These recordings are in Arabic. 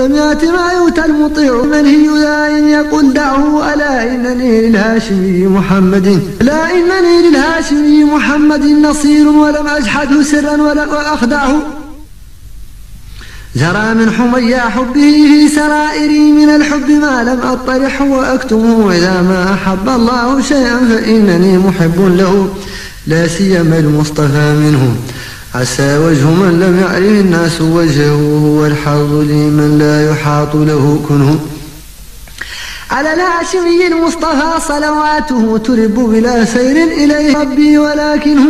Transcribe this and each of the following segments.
لم يأت ما يؤتى المطيع منهي ذا إن يقول دعه ألا إنني للهاشمي محمد نصير ولم أجحده سرا ولا أخدعه جرى من حمي حبه في سرائري من الحب ما لم أطرحه وأكتمه إذا ما أحب الله شيئا فإنني محب له لا سيما المصطفى منه عسى وجه من لم يعرف الناس وجهه هو الحظ لمن لا يحاط له كنه على الهاشمي المصطفى صلواته ترب بلا سير إليه ربي ولكنه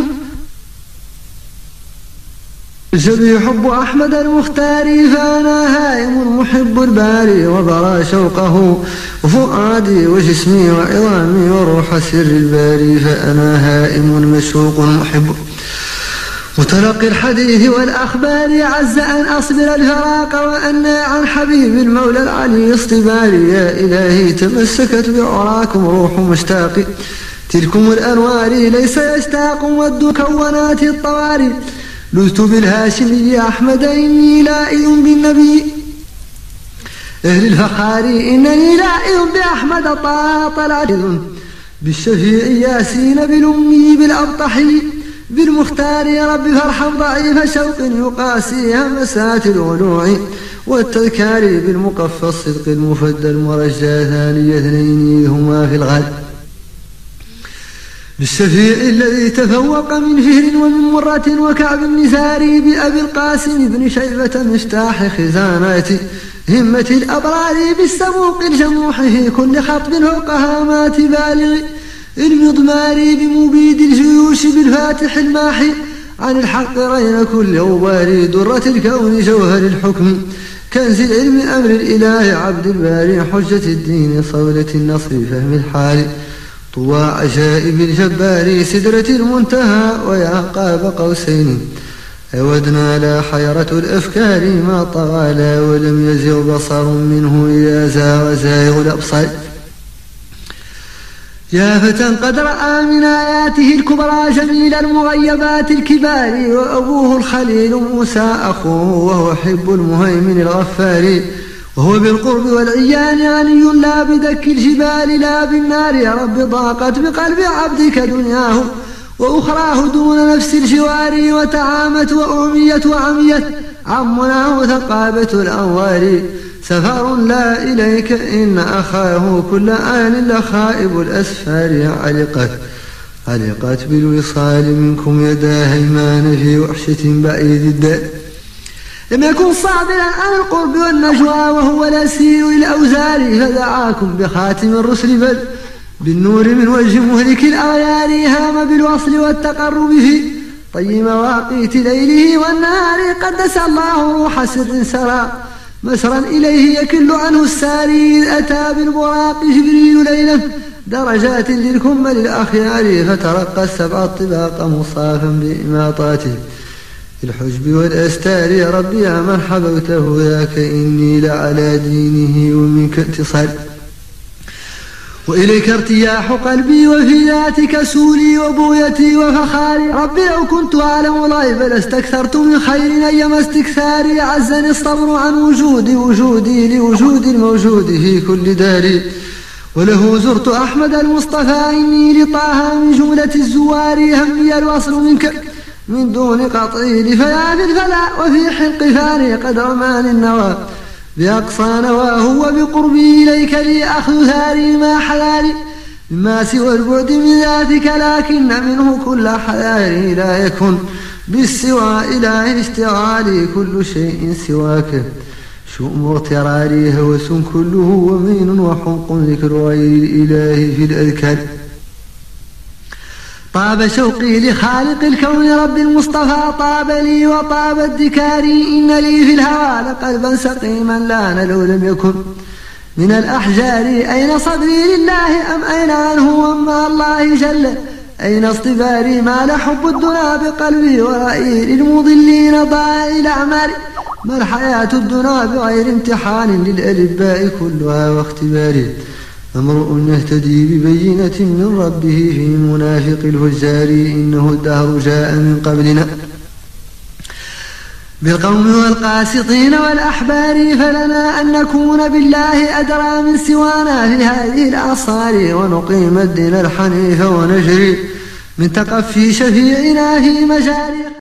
جبي حب أحمد المختار فأنا هائم محب الباري وبرى شوقه وفؤادي وجسمي وعظامي وروح سر الباري فأنا هائم مشوق محب متلقي الحديث والأخبار عز أن أصبر الفراق وأنا عن حبيب المولى العلي اصطباري يا إلهي تمسكت بعراكم روح مشتاق تلكم الأنوار ليس يشتاق ود كونات الطواري لذت بالهاشمي أحمد إني لائذ بالنبي أهل الفخار إنني لائذ بأحمد طلعت بالشفيع ياسين بالأمي بالأبطحي بالمختار يا رب فارحم ضعيف شوق يقاسي همسات الغلوع والتذكار بالمقفى الصدق المفدى المرجى ثاني اثنين هما في الغد بالشفيع الذي تفوق من فهر ومن مرة وكعب النساري بأبي القاسم بن شيبة مفتاح خزانات همة الأبرار بالسبوق الجموح كل خطب فوق هامات بالغ المضمار بمبيد الجيوش بالفاتح الماحي عن الحق رين كل غبار درة الكون جوهر الحكم كنز العلم أمر الإله عبد الباري حجة الدين صولة النصر فهم الحال طوى عجائب الجبار سدرة المنتهى ويا قاب قوسين أودنا لا حيرة الأفكار ما طغى لا ولم يزغ بصر منه إذا زاغ زائغ الأبصار يا فتى قد رأى من آياته الكبرى جميل المغيبات الكبار وأبوه الخليل موسى أخوه وهو حب المهيمن الغفار وهو بالقرب والعيان علي لا بدك الجبال لا بالنار يا رب ضاقت بقلب عبدك دنياه وأخراه دون نفس الجوار وتعامت وأعميت وعميت عمناه ثقابة الأنوار سفر لا إليك إن أخاه كل آن لخائب الأسفار علقت بالوصال منكم يدا هيمان في وحشة بعيد الدار لم يكن صابرا عن القرب والنجوى وهو الأسير الأوزار فدعاكم بخاتم الرسل بل بالنور من وجه مهلك الأغيار هام بالوصل والتقرب فيه طي مواقيت ليله والنهار قدس الله روح سر سرى مسرا إليه يكل عنه الساري إذ أتى بالبراق جبريل ليلا درجات للكمل الأخيار فترقى السبع الطباق مصافا بإماطاته الحجب والأستار يا ربي يا من حبوته ذاك إني لعلى دينه ومنك اتصال وإليك ارتياح قلبي وفي ذاتك سولي وبويتي وفخاري ربي لو كنت أعلم الغيب لاستكثرت من خير أيما استكثاري عزني الصبر عن وجودي لوجود الموجود في كل داري وله زرت أحمد المصطفى إني لطاها من جملة الزوار همي الوصل منك من دون قطعي لفيا في الفلا وفي حلق فاني قد رمان النوى بأقصى نواه وبقربي إليك لي أخذ ثاري ما حذاري مما سوى البعد من ذاتك لكن منه كل حذاري لا يكن بالسوى إله اشتغالي كل شيء سواك شؤم اغتراري هوس كله ومين وحمق ذكر غير الإله في الأذكار طاب شوقي لخالق الكون رب المصطفى طاب لي وطاب الذكاري إن لي في الهوى لقلبا سقيما لان لو لم يكن من الأحجار أين صبري لله أم أين عنه وما الله جل أين اصطباري ما لحب الدنا بقلبي ورأيي للمضلين ضائع الأعمال ما الحياة الدنا بغير امتحان للألباء كلها واختباري امرؤ يهتدي ببينة من ربه في منافق الفجار إنه الدهر جاء من قبلنا بالقوم والقاسطين والأحبار، فلنا أن نكون بالله أدرى من سوانا في هذه الأعصار، ونقيم الدين الحنيف ونجري من تقفي شفيعنا في مجاري